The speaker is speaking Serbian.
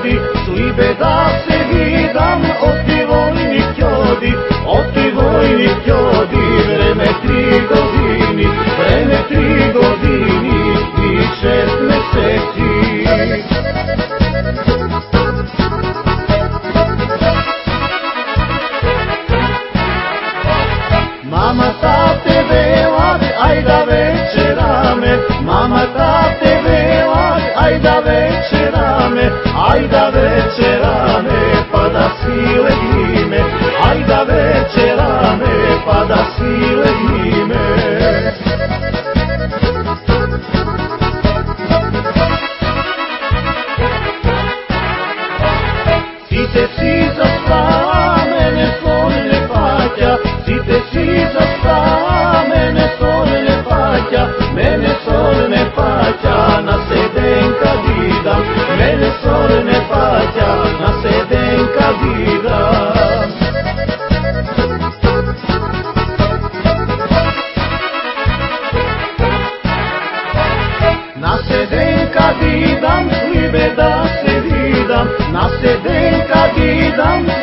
odi, slibe da se vidam, oti vojnik odi, oti vojnik odi, vreme 3 godini, vreme 3 godini i 6 meseci. Mama tate vela, ajda večerame, mama tate vela, ajda večerame, ajda večerame, pa da svi legnime, ajda večerame, pa da svi legnime. Site si zaspala, mene son ne paća, site si zaspala, mene son ne paća, mene son ne paća, na seden kad idam, mene son ne paća, na seden kad idam. Na seden kad idam, slibe da se vidam, na seden kad idam,